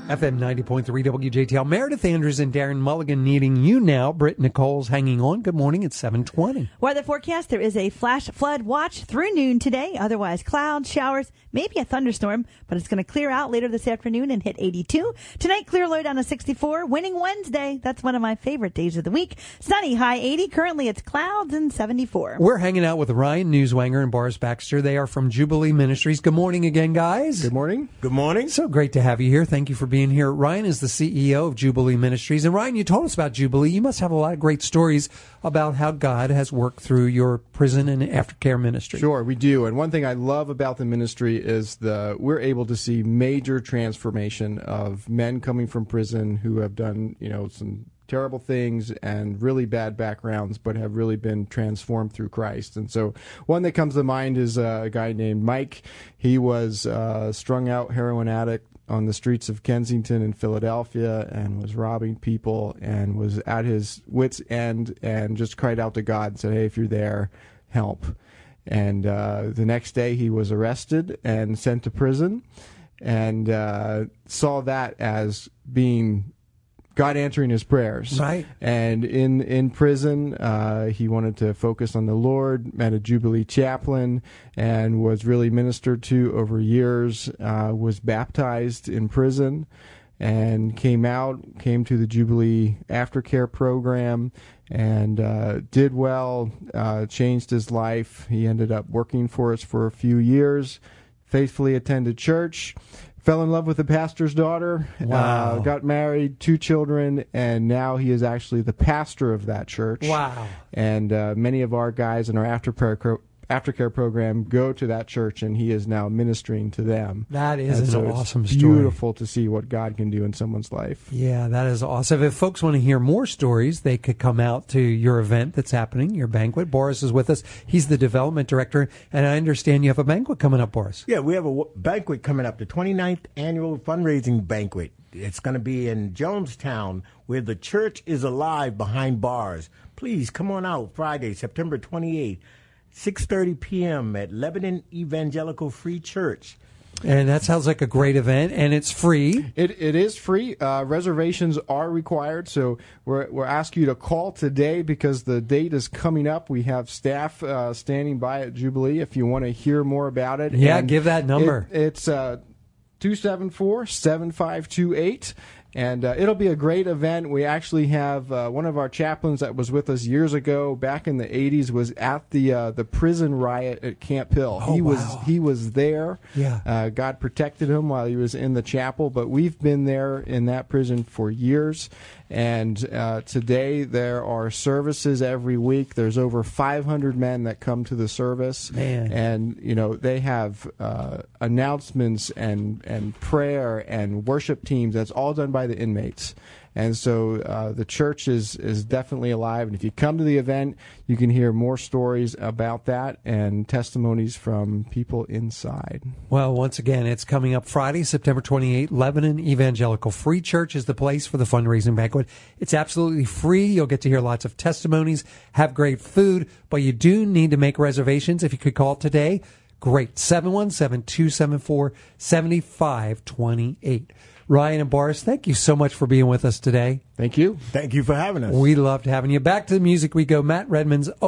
FM 90.3 WJTL. Meredith Andrews and Darren Mulligan needing you now. Britt Nicole's hanging on. Good morning. It's 7:20. Weather forecast, there is a flash flood watch through noon today. Otherwise, clouds, showers, maybe a thunderstorm, but it's going to clear out later this afternoon and hit 82. Tonight, clear low down to 64. Winning Wednesday. That's one of my favorite days of the week. Sunny, high 80. Currently, it's clouds and 74. We're hanging out with Ryan Newswanger and Boris Baxter. They are from Jubilee Ministries. Good morning again, guys. Good morning. Good morning. So great to have you here. Thank you for being here. Ryan is the CEO of Jubilee Ministries. And Ryan, you told us about Jubilee. You must have a lot of great stories about how God has worked through your prison and aftercare ministry. Sure, we do. And one thing I love about the ministry is we're able to see major transformation of men coming from prison who have done, some terrible things and really bad backgrounds, but have really been transformed through Christ. And so one that comes to mind is a guy named Mike. He was strung out heroin addict on the streets of Kensington in Philadelphia and was robbing people and was at his wit's end and just cried out to God and said, hey, if you're there, help. And the next day he was arrested and sent to prison and saw that as being God answering his prayers. Right. And in prison, he wanted to focus on the Lord, met a Jubilee chaplain, and was really ministered to over years, was baptized in prison, and came to the Jubilee aftercare program, and did well, changed his life. He ended up working for us for a few years, faithfully attended church, fell in love with the pastor's daughter, got married, 2 children, and now he is actually the pastor of that church. Wow. And many of our guys in our aftercare program go to that church, and he is now ministering to them. That is an awesome story. Beautiful to see what God can do in someone's life. Yeah, that is awesome. If folks want to hear more stories, they could come out to your event that's happening, your banquet. Boris is with us. He's the development director, and I understand you have a banquet coming up, Boris. Yeah, we have a banquet coming up, the 29th annual fundraising banquet. It's going to be in Jonestown, where the church is alive behind bars. Please come on out Friday, September 28th. 6:30 p.m. at Lebanon Evangelical Free Church. And that sounds like a great event, and it's free. It is free. Reservations are required, so we're asking you to call today because the date is coming up. We have staff standing by at Jubilee if you want to hear more about it. Yeah, and give that number. It's 274-7528. And it'll be a great event. We actually have one of our chaplains that was with us years ago, back in the 80s, was at the prison riot at Camp Hill. Oh, He was there. Yeah. God protected him while he was in the chapel, but we've been there in that prison for years. And today there are services every week. There's over 500 men that come to the service. Man. And, they have announcements and prayer and worship teams. That's all done by the inmates. And so the church is definitely alive. And if you come to the event, you can hear more stories about that and testimonies from people inside. Well, once again, it's coming up Friday, September 28th. Lebanon Evangelical Free Church is the place for the fundraising banquet. It's absolutely free. You'll get to hear lots of testimonies, have great food, but you do need to make reservations. If you could call today, great. 717-274-7528. Ryan and Boris, thank you so much for being with us today. Thank you. Thank you for having us. We loved having you. Back to the music we go. Matt Redman's